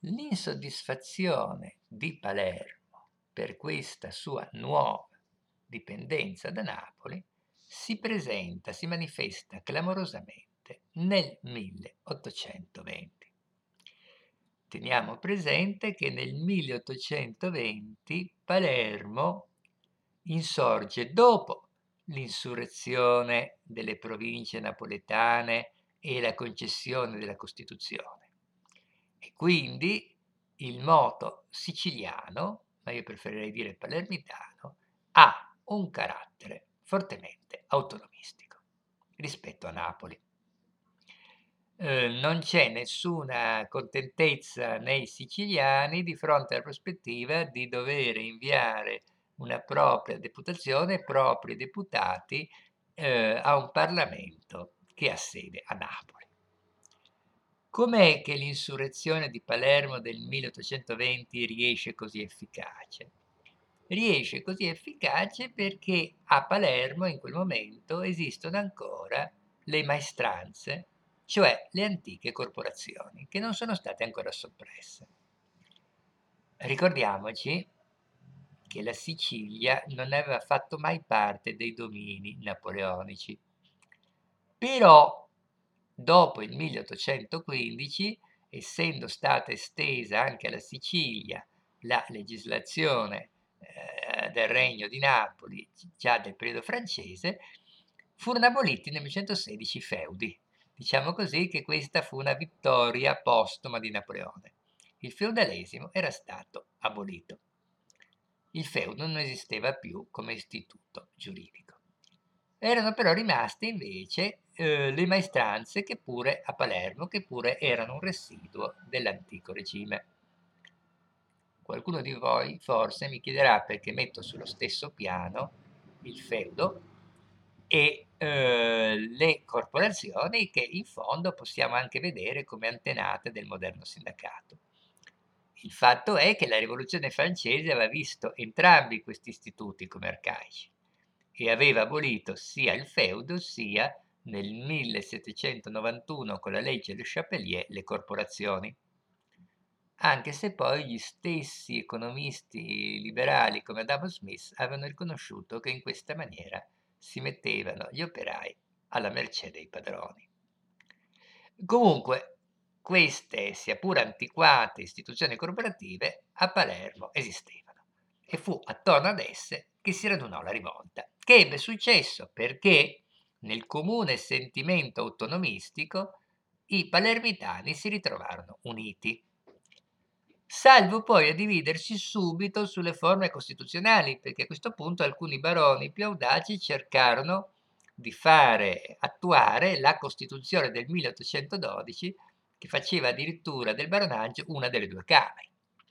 L'insoddisfazione di Palermo per questa sua nuova dipendenza da Napoli si manifesta clamorosamente nel 1820. Teniamo presente che nel 1820 Palermo insorge dopo l'insurrezione delle province napoletane e la concessione della Costituzione. E quindi il moto siciliano, ma io preferirei dire palermitano, ha un carattere fortemente autonomistico rispetto a Napoli. Non c'è nessuna contentezza nei siciliani di fronte alla prospettiva di dover inviare una propria deputazione, propri deputati, a un Parlamento che ha sede a Napoli. Com'è che l'insurrezione di Palermo del 1820 riesce così efficace? Riesce così efficace perché a Palermo in quel momento esistono ancora le maestranze, cioè le antiche corporazioni, che non sono state ancora soppresse. Ricordiamoci che la Sicilia non aveva fatto mai parte dei domini napoleonici, però dopo il 1815, essendo stata estesa anche alla Sicilia la legislazione del Regno di Napoli, già del periodo francese, furono aboliti nel 1916 i feudi. Diciamo così che questa fu una vittoria postuma di Napoleone. Il feudalesimo era stato abolito. Il feudo non esisteva più come istituto giuridico. Erano però rimaste invece le maestranze che pure a Palermo, che pure erano un residuo dell'antico regime. Qualcuno di voi forse mi chiederà perché metto sullo stesso piano il feudo e le corporazioni che in fondo possiamo anche vedere come antenate del moderno sindacato. Il fatto è che la rivoluzione francese aveva visto entrambi questi istituti come arcaici e aveva abolito sia il feudo sia nel 1791 con la legge Le Chapelier le corporazioni. Anche se poi gli stessi economisti liberali come Adam Smith avevano riconosciuto che in questa maniera si mettevano gli operai alla mercé dei padroni. Comunque, queste, sia pure antiquate istituzioni corporative, a Palermo esistevano e fu attorno ad esse che si radunò la rivolta, che ebbe successo perché nel comune sentimento autonomistico i palermitani si ritrovarono uniti, salvo poi a dividersi subito sulle forme costituzionali, perché a questo punto alcuni baroni più audaci cercarono di fare attuare la Costituzione del 1812 che faceva addirittura del baronaggio una delle due camere.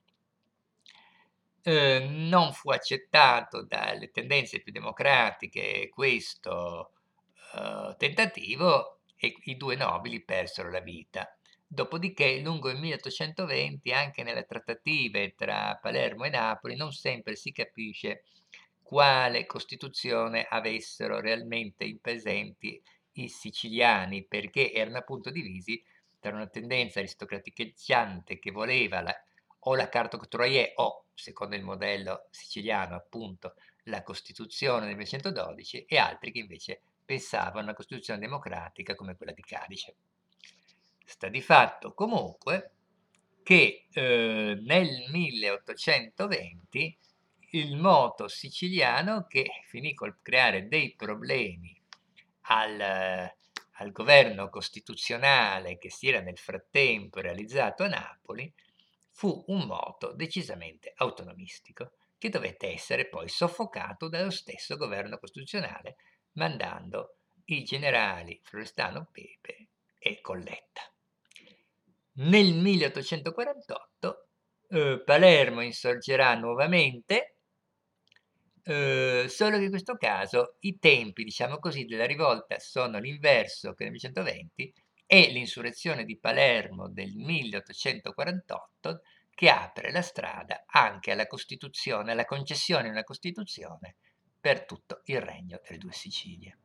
Non fu accettato dalle tendenze più democratiche questo tentativo e i due nobili persero la vita. Dopodiché, lungo il 1820, anche nelle trattative tra Palermo e Napoli, non sempre si capisce quale Costituzione avessero realmente in presenti i siciliani, perché erano appunto divisi tra una tendenza aristocraticheggiante che voleva o la Carta Octroyée o, secondo il modello siciliano, appunto, la Costituzione del 1912 e altri che invece pensavano a una Costituzione democratica come quella di Cadice. Sta di fatto comunque che nel 1820 il moto siciliano, che finì col creare dei problemi al governo costituzionale che si era nel frattempo realizzato a Napoli, fu un moto decisamente autonomistico, che dovette essere poi soffocato dallo stesso governo costituzionale, mandando i generali Florestano Pepe e Colletta. Nel 1848 Palermo insorgerà nuovamente, solo che in questo caso i tempi, diciamo così, della rivolta sono l'inverso che nel 1120 e l'insurrezione di Palermo del 1848 che apre la strada anche alla Costituzione, alla concessione di una Costituzione per tutto il regno delle due Sicilie.